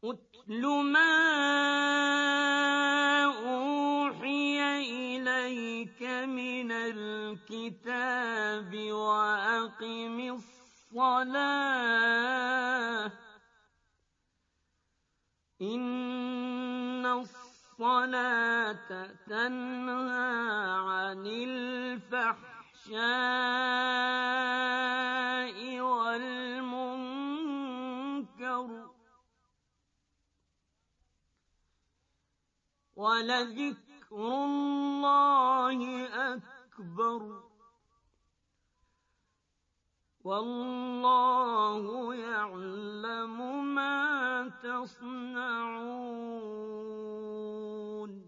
أُتْلُ مَا أُوحِيَ إِلَيْكَ مِنَ الْكِتَابِ وَأَقِمِ الصَّلَاةَ ۖ إِنَّ الصَّلَاةَ تَنْهَىٰ عَنِ الْفَحْشَاءِ وَالْمُنكَرِ ۗ وَلَذِكْرُ اللَّهِ أَكْبَرُ ۗ وَاللَّهُ يَعْلَمُ مَا تَصْنَعُونَ